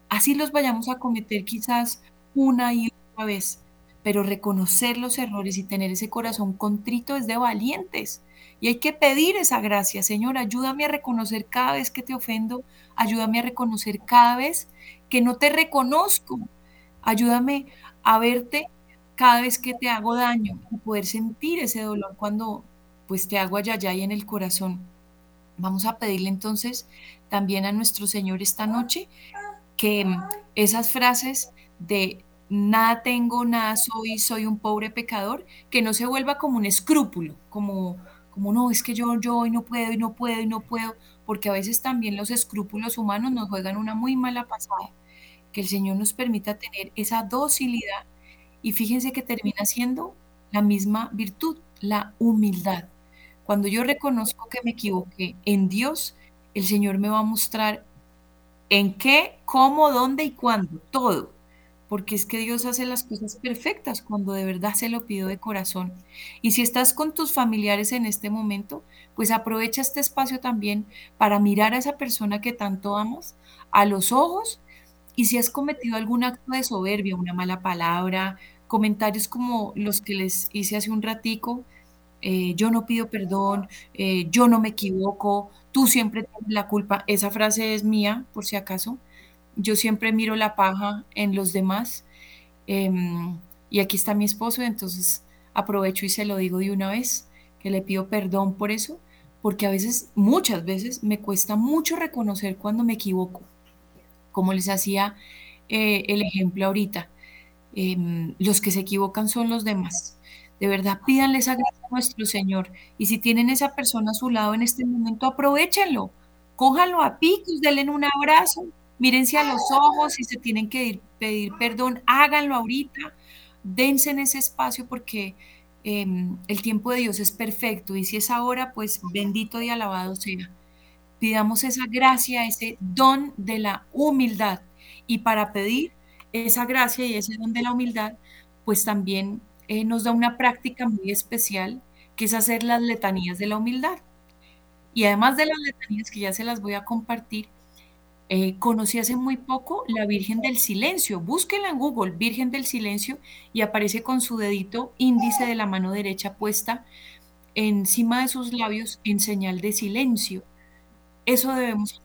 Así los vayamos a cometer quizás una y otra vez, pero reconocer los errores y tener ese corazón contrito es de valientes. Y hay que pedir esa gracia, Señor, ayúdame a reconocer cada vez que te ofendo, ayúdame a reconocer cada vez que no te reconozco, ayúdame a verte cada vez que te hago daño y poder sentir ese dolor cuando pues te hago ayayay en el corazón. Vamos a pedirle entonces también a nuestro Señor esta noche que mm, esas frases de nada tengo, nada soy, soy un pobre pecador, que no se vuelva como un escrúpulo, como, como no, es que yo, yo hoy no puedo y no puedo y no puedo, porque a veces también los escrúpulos humanos nos juegan una muy mala pasada. Que el Señor nos permita tener esa docilidad y fíjense que termina siendo la misma virtud, la humildad. Cuando yo reconozco que me equivoqué en Dios, el Señor me va a mostrar en qué, cómo, dónde y cuándo, todo. Porque es que Dios hace las cosas perfectas cuando de verdad se lo pido de corazón. Y si estás con tus familiares en este momento, pues aprovecha este espacio también para mirar a esa persona que tanto amas a los ojos y si has cometido algún acto de soberbia, una mala palabra, comentarios como los que les hice hace un ratico, eh, yo no pido perdón, eh, yo no me equivoco, tú siempre tienes la culpa. Esa frase es mía, por si acaso. Yo siempre miro la paja en los demás. em, y aquí está mi esposo, entonces aprovecho y se lo digo de una vez, que le pido perdón por eso, porque a veces, muchas veces, me cuesta mucho reconocer cuando me equivoco, como les hacía eh, el ejemplo ahorita. Em, los que se equivocan son los demás. De verdad, pídanle esa gracia a nuestro Señor. Y si tienen esa persona a su lado en este momento, aprovéchenlo. Cójanlo a picos, denle un abrazo, mírense a los ojos. Si se tienen que ir- pedir perdón, háganlo ahorita. Dense en ese espacio porque em, el tiempo de Dios es perfecto. Y si es ahora, pues bendito y alabado sea. Pidamos esa gracia, ese don de la humildad. Y para pedir esa gracia y ese don de la humildad, pues también eh, nos da una práctica muy especial, que es hacer las letanías de la humildad. Y además de las letanías que ya se las voy a compartir, eh, conocí hace muy poco la Virgen del Silencio. Búsquela en Google, Virgen del Silencio, y aparece con su dedito índice de la mano derecha puesta encima de sus labios en señal de silencio. Eso debemos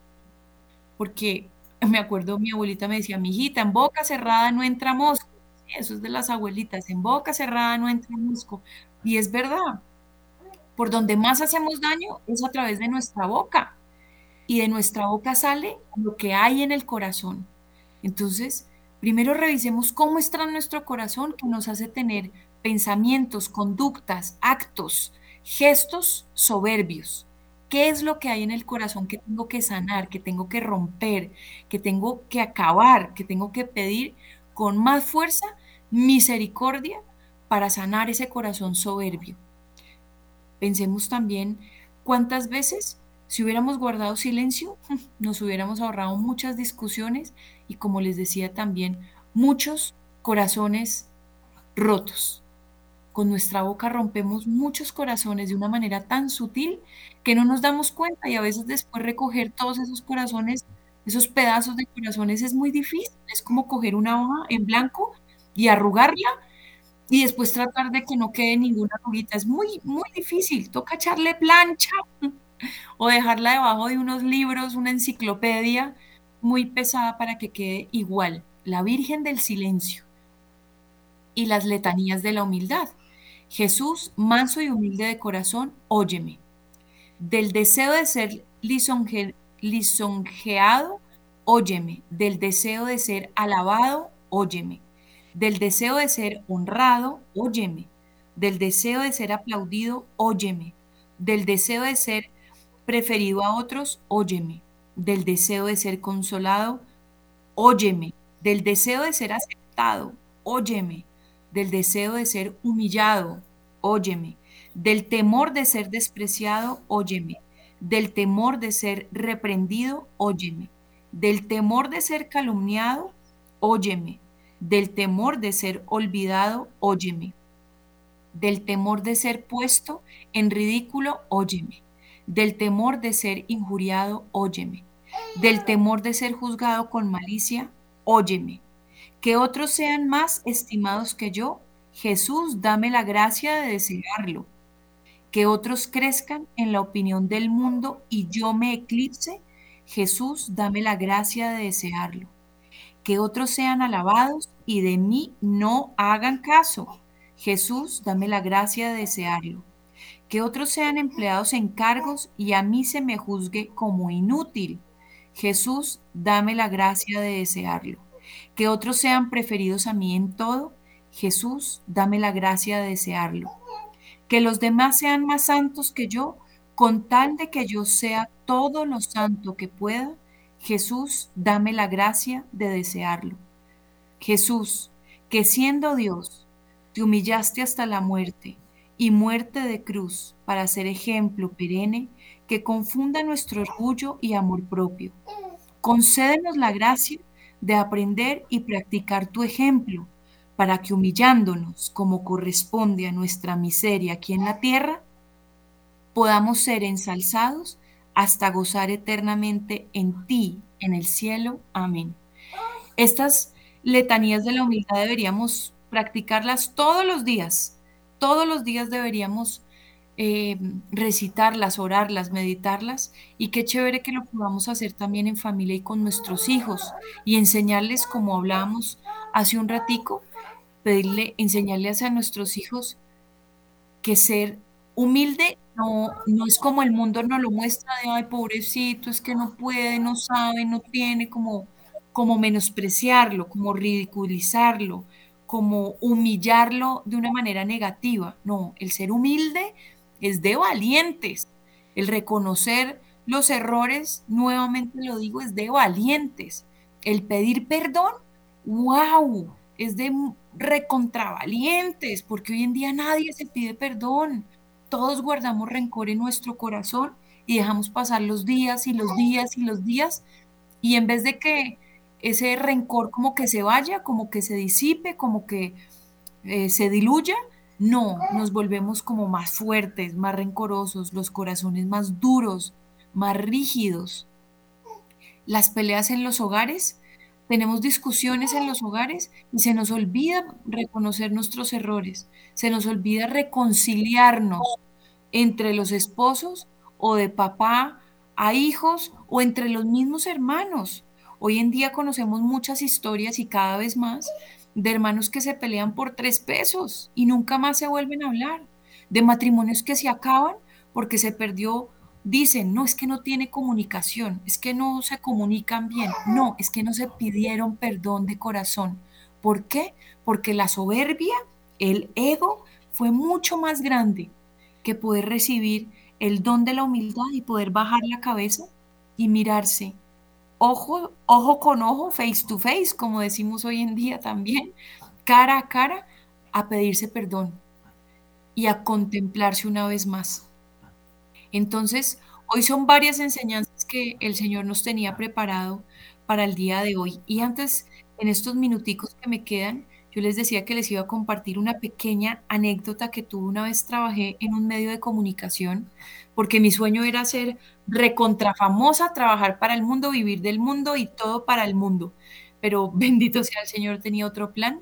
porque me acuerdo mi abuelita me decía, mijita, en boca cerrada no entra mosco. Sí, eso es de las abuelitas, en boca cerrada no entra mosco. Y es verdad, por donde más hacemos daño es a través de nuestra boca. Y de nuestra boca sale lo que hay en el corazón. Entonces, primero revisemos cómo está nuestro corazón que nos hace tener pensamientos, conductas, actos, gestos soberbios. ¿Qué es lo que hay en el corazón que tengo que sanar, que tengo que romper, que tengo que acabar, que tengo que pedir con más fuerza misericordia para sanar ese corazón soberbio? Pensemos también cuántas veces, si hubiéramos guardado silencio, nos hubiéramos ahorrado muchas discusiones y, como les decía también, muchos corazones rotos. Con nuestra boca rompemos muchos corazones de una manera tan sutil que no nos damos cuenta y a veces después recoger todos esos corazones, esos pedazos de corazones es muy difícil. Es como coger una hoja en blanco y arrugarla y después tratar de que no quede ninguna arruguita. Es muy, muy difícil. Toca echarle plancha o dejarla debajo de unos libros, una enciclopedia muy pesada para que quede igual. La Virgen del Silencio y las letanías de la humildad. Jesús, manso y humilde de corazón, óyeme. Del deseo de ser lisonje- lisonjeado, óyeme. Del deseo de ser alabado, óyeme. Del deseo de ser honrado, óyeme. Del deseo de ser aplaudido, óyeme. Del deseo de ser preferido a otros, óyeme. Del deseo de ser consolado, óyeme. Del deseo de ser aceptado, óyeme. Del deseo de ser humillado, óyeme. Del temor de ser despreciado, óyeme. Del temor de ser reprendido, óyeme. Del temor de ser calumniado, óyeme. Del temor de ser olvidado, óyeme. Del temor de ser puesto en ridículo, óyeme. Del temor de ser injuriado, óyeme. Del temor de ser juzgado con malicia, óyeme. Que otros sean más estimados que yo, Jesús, dame la gracia de desearlo. Que otros crezcan en la opinión del mundo y yo me eclipse, Jesús, dame la gracia de desearlo. Que otros sean alabados y de mí no hagan caso, Jesús, dame la gracia de desearlo. Que otros sean empleados en cargos y a mí se me juzgue como inútil, Jesús, dame la gracia de desearlo. Que otros sean preferidos a mí en todo, Jesús, dame la gracia de desearlo. Que los demás sean más santos que yo, con tal de que yo sea todo lo santo que pueda, Jesús, dame la gracia de desearlo. Jesús, que siendo Dios, te humillaste hasta la muerte y muerte de cruz para ser ejemplo perenne que confunda nuestro orgullo y amor propio. Concédenos la gracia de aprender y practicar tu ejemplo, para que humillándonos como corresponde a nuestra miseria aquí en la tierra, podamos ser ensalzados hasta gozar eternamente en ti, en el cielo. Amén. Estas letanías de la humildad deberíamos practicarlas todos los días. Todos los días deberíamos eh, recitarlas, orarlas, meditarlas. Y qué chévere que lo podamos hacer también en familia y con nuestros hijos y enseñarles, como hablábamos hace un ratico, pedirle, enseñarles a nuestros hijos que ser humilde no, no es como el mundo nos lo muestra de, ay, pobrecito, es que no puede, no sabe, no tiene, como, como menospreciarlo, como ridiculizarlo, como humillarlo de una manera negativa. No, el ser humilde es de valientes. El reconocer los errores, nuevamente lo digo, es de valientes. El pedir perdón, wow, es de recontravalientes, porque hoy en día nadie se pide perdón. Todos guardamos rencor en nuestro corazón y dejamos pasar los días y los días y los días, y en vez de que ese rencor como que se vaya, como que se disipe, como que eh, se diluya, no, nos volvemos como más fuertes, más rencorosos, los corazones más duros, más rígidos. Las peleas en los hogares, tenemos discusiones en los hogares y se nos olvida reconocer nuestros errores, se nos olvida reconciliarnos entre los esposos o de papá a hijos o entre los mismos hermanos. Hoy en día conocemos muchas historias y cada vez más de hermanos que se pelean por tres pesos y nunca más se vuelven a hablar, de matrimonios que se acaban porque se perdió. Dicen, no, es que no tiene comunicación, es que no se comunican bien. No, es que no se pidieron perdón de corazón. ¿Por qué? Porque la soberbia, el ego, fue mucho más grande que poder recibir el don de la humildad y poder bajar la cabeza y mirarse ojo, ojo con ojo, face to face, como decimos hoy en día también, cara a cara, a pedirse perdón y a contemplarse una vez más. Entonces, hoy son varias enseñanzas que el Señor nos tenía preparado para el día de hoy. Y antes, en estos minuticos que me quedan, yo les decía que les iba a compartir una pequeña anécdota que tuve una vez. Trabajé en un medio de comunicación, porque mi sueño era ser recontrafamosa, trabajar para el mundo, vivir del mundo y todo para el mundo. Pero bendito sea el Señor, tenía otro plan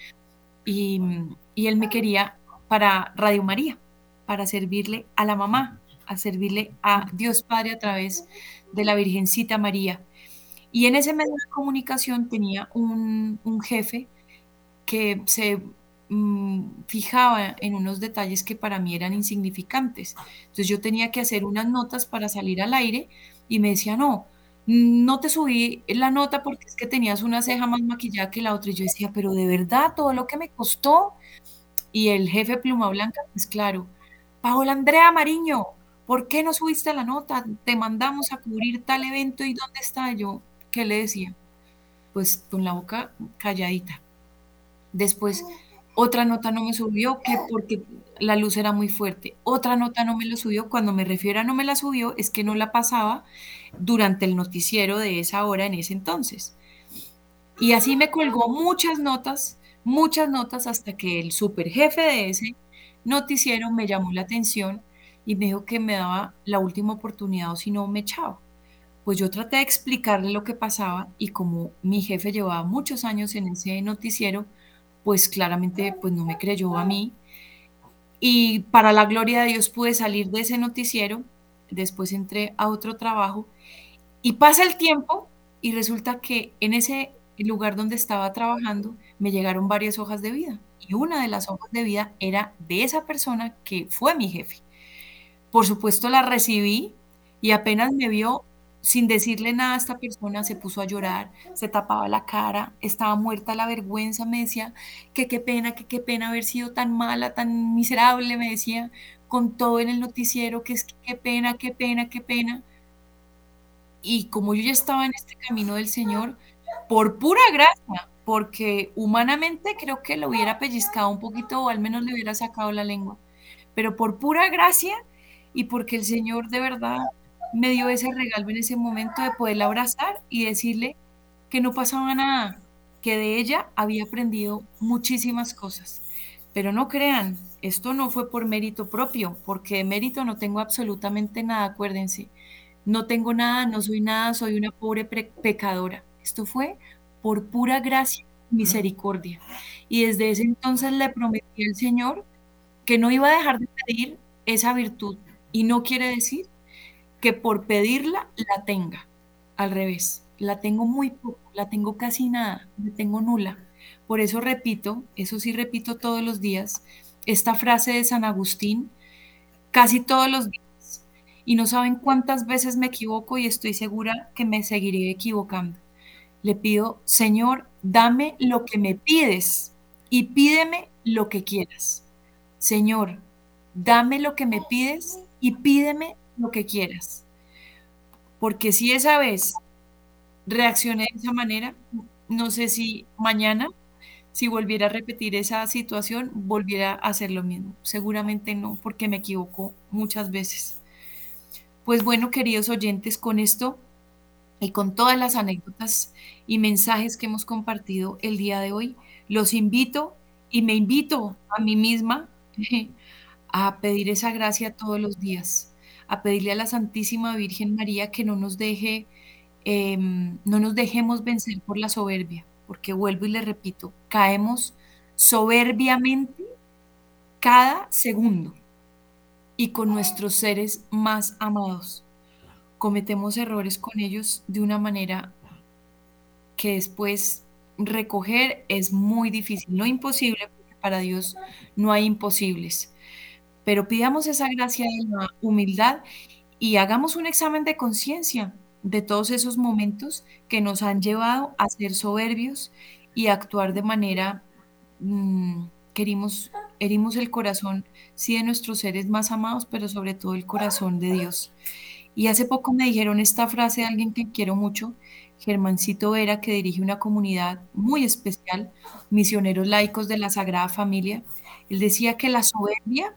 y, y Él me quería para Radio María, para servirle a la mamá, a servirle a Dios Padre a través de la Virgencita María. Y en ese medio de comunicación tenía un, un jefe que se mm, fijaba en unos detalles que para mí eran insignificantes. Entonces yo tenía que hacer unas notas para salir al aire y me decía, no, no te subí la nota porque es que tenías una ceja más maquillada que la otra. Y yo decía, pero de verdad, todo lo que me costó. Y el jefe Pluma Blanca, pues claro, Paola Andrea Mariño, ¿por qué no subiste la nota? Te mandamos a cubrir tal evento y ¿dónde está yo? ¿Qué le decía? Pues con la boca calladita. Después, otra nota no me subió, que porque la luz era muy fuerte. Otra nota no me lo subió. Cuando me refiero a no me la subió, es que no la pasaba durante el noticiero de esa hora en ese entonces. Y así me colgó muchas notas, muchas notas, hasta que el superjefe de ese noticiero me llamó la atención y me dijo que me daba la última oportunidad o si no me echaba. Pues yo traté de explicarle lo que pasaba y como mi jefe llevaba muchos años en ese noticiero, pues claramente pues no me creyó a mí y para la gloria de Dios pude salir de ese noticiero, después entré a otro trabajo y pasa el tiempo y resulta que en ese lugar donde estaba trabajando me llegaron varias hojas de vida y una de las hojas de vida era de esa persona que fue mi jefe. Por supuesto, la recibí y apenas me vio, sin decirle nada a esta persona, se puso a llorar, se tapaba la cara, estaba muerta la vergüenza, me decía que qué pena, que qué pena haber sido tan mala, tan miserable, me decía, con todo en el noticiero, que es que qué pena, qué pena, qué pena. Y como yo ya estaba en este camino del Señor, por pura gracia, porque humanamente creo que lo hubiera pellizcado un poquito o al menos le hubiera sacado la lengua, pero por pura gracia y porque el Señor de verdad me dio ese regalo en ese momento de poderla abrazar y decirle que no pasaba nada, que de ella había aprendido muchísimas cosas. Pero no crean, esto no fue por mérito propio, porque de mérito no tengo absolutamente nada, acuérdense. No tengo nada, no soy nada, soy una pobre pre- pecadora. Esto fue por pura gracia y misericordia. Y desde ese entonces le prometí al Señor que no iba a dejar de pedir esa virtud. Y no quiere decir que por pedirla la tenga. Al revés, la tengo muy poco, la tengo casi nada, la tengo nula. Por eso repito, eso sí repito todos los días, esta frase de San Agustín, casi todos los días. Y no saben cuántas veces me equivoco y estoy segura que me seguiré equivocando. Le pido, Señor, dame lo que me pides y pídeme lo que quieras. Señor, dame lo que me pides y pídeme lo que quieras. Porque si esa vez reaccioné de esa manera, no sé si mañana, si volviera a repetir esa situación, volviera a hacer lo mismo. Seguramente no, porque me equivoco muchas veces. Pues bueno, queridos oyentes, con esto y con todas las anécdotas y mensajes que hemos compartido el día de hoy, los invito y me invito a mí misma a pedir esa gracia todos los días, a pedirle a la Santísima Virgen María que no nos deje, em, no nos dejemos vencer por la soberbia, porque vuelvo y le repito, caemos soberbiamente cada segundo y con nuestros seres más amados. Cometemos errores con ellos de una manera que después recoger es muy difícil, no imposible, porque para Dios no hay imposibles. Pero pidamos esa gracia de la humildad y hagamos un examen de conciencia de todos esos momentos que nos han llevado a ser soberbios y a actuar de manera mm, que herimos, herimos el corazón, sí, de nuestros seres más amados, pero sobre todo el corazón de Dios. Y hace poco me dijeron esta frase de alguien que quiero mucho, Germancito Vera, que dirige una comunidad muy especial, misioneros laicos de la Sagrada Familia. Él decía que la soberbia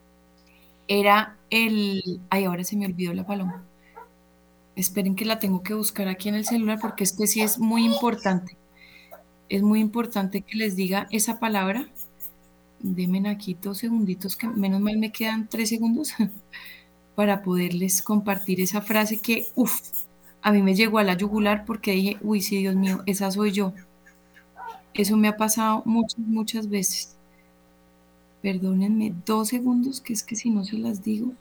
era el... Ay, ahora se me olvidó la paloma. Esperen que la tengo que buscar aquí en el celular porque es que sí es muy importante. Es muy importante que les diga esa palabra. Denme aquí dos segunditos, que menos mal me quedan tres segundos para poderles compartir esa frase que, uff, a mí me llegó a la yugular porque dije, uy, sí, Dios mío, esa soy yo. Eso me ha pasado muchas, muchas veces. Perdónenme dos segundos, que es que si no se las digo.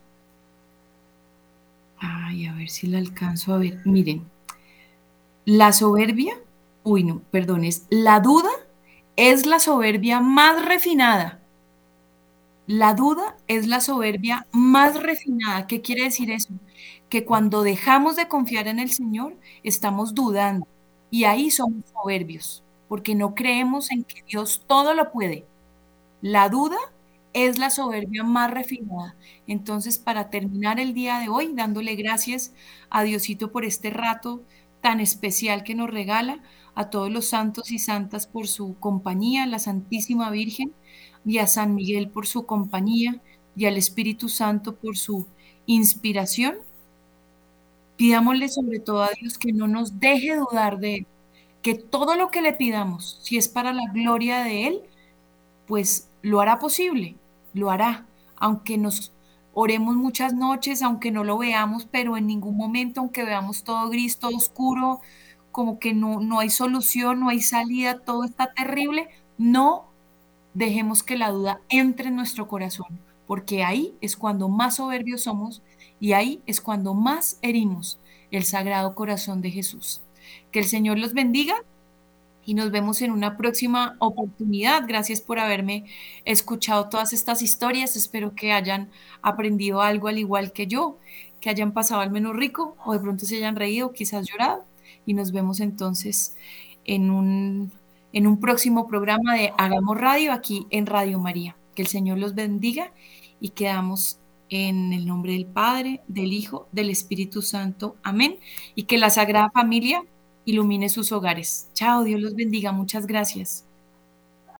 Ay, a ver si la alcanzo a ver. Miren, la soberbia, uy, no, perdón, es la duda es la soberbia más refinada. La duda es la soberbia más refinada. ¿Qué quiere decir eso? Que cuando dejamos de confiar en el Señor, estamos dudando y ahí somos soberbios, porque no creemos en que Dios todo lo puede. La duda es la soberbia más refinada. Entonces, para terminar el día de hoy, dándole gracias a Diosito por este rato tan especial que nos regala, a todos los santos y santas por su compañía, a la Santísima Virgen y a San Miguel por su compañía y al Espíritu Santo por su inspiración, pidámosle sobre todo a Dios que no nos deje dudar de Él, que todo lo que le pidamos, si es para la gloria de Él, pues lo hará posible, lo hará, aunque nos Oremos muchas noches, aunque no lo veamos, pero en ningún momento, aunque veamos todo gris, todo oscuro, como que no, no hay solución, no hay salida, todo está terrible, no dejemos que la duda entre en nuestro corazón, porque ahí es cuando más soberbios somos y ahí es cuando más herimos el sagrado corazón de Jesús. Que el Señor los bendiga y nos vemos en una próxima oportunidad. Gracias por haberme escuchado todas estas historias. Espero que hayan aprendido algo al igual que yo, que hayan pasado al menos rico o de pronto se hayan reído, quizás llorado. Y nos vemos entonces en un, en un próximo programa de Hagamos Radio aquí en Radio María. Que el Señor los bendiga y quedamos en el nombre del Padre, del Hijo, del Espíritu Santo. Amén. Y que la Sagrada Familia ilumine sus hogares. Chao, Dios los bendiga. Muchas gracias.